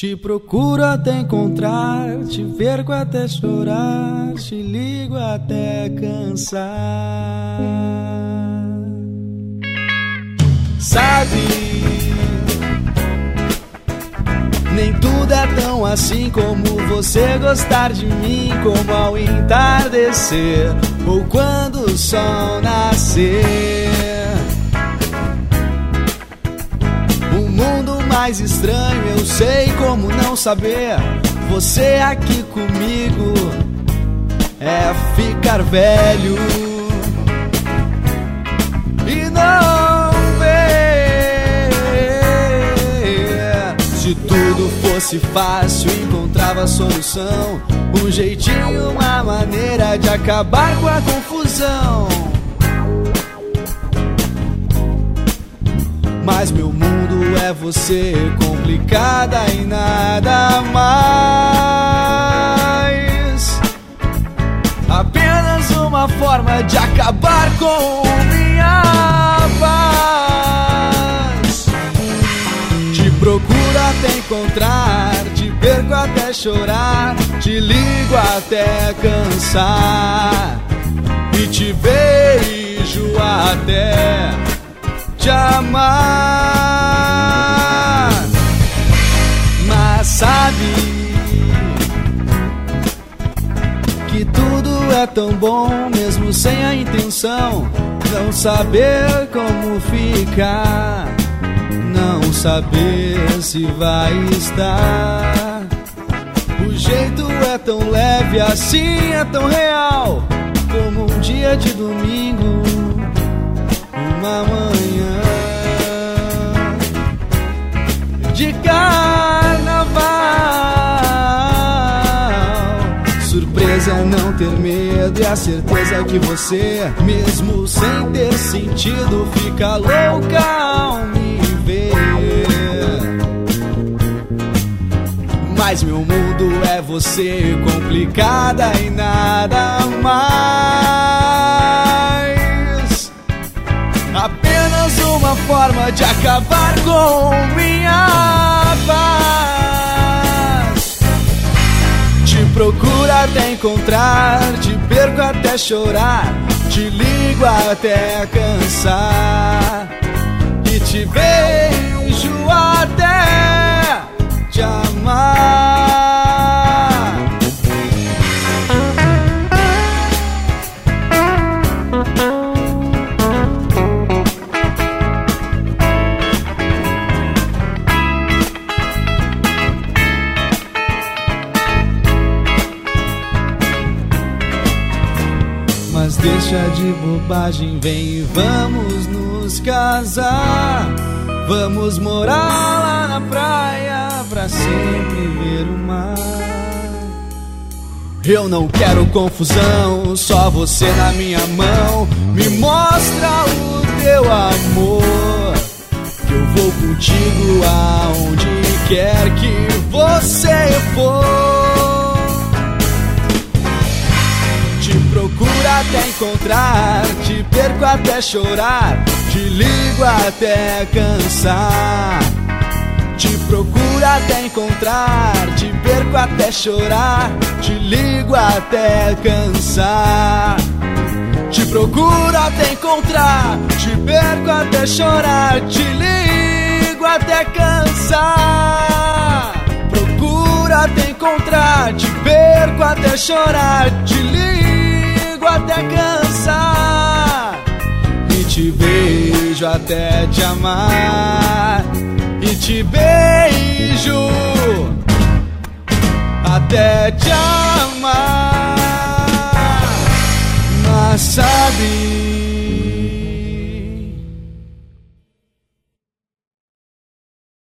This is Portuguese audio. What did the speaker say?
Te procuro até encontrar, te perco até chorar, te ligo até cansar. Sabe, nem tudo é tão assim como você gostar de mim, como ao entardecer ou quando o sol nascer. Um mundo mais estranho, eu sei como não saber. Você aqui comigo é ficar velho e não ver. Se tudo fosse fácil, encontrava a solução, um jeitinho, uma maneira de acabar com a confusão. Mas meu mundo é você, complicada e nada mais. Apenas uma forma de acabar com minha paz. Te procuro até encontrar, te perco até chorar, te ligo até cansar e te beijo até te amar. Mas sabe que tudo é tão bom, mesmo sem a intenção. Não saber como ficar, não saber se vai estar. O jeito é tão leve, assim é tão real, como um dia de domingo, uma manhã de carnaval. Surpresa é não ter medo, e a certeza que você, mesmo sem ter sentido, fica louca ao me ver. Mas meu mundo é você, complicada e nada mais. Apenas uma forma de acabar com minha paz. Te procuro até encontrar, te perco até chorar, te ligo até cansar e te beijo até te amar. Mas deixa de bobagem, vem e vamos nos casar. Vamos morar lá na praia, pra sempre ver o mar. Eu não quero confusão, só você na minha mão. Me mostra o teu amor, que eu vou contigo aonde quer que você for. Te procuro até encontrar, te perco até chorar, te ligo até cansar. Te procuro até encontrar, te perco até chorar, te ligo até cansar. Te procuro até encontrar, te perco até chorar, te ligo até cansar. Procuro até encontrar, te perco até chorar, te ligo até cansar e te beijo até te amar e te beijo até te amar. Mas sabe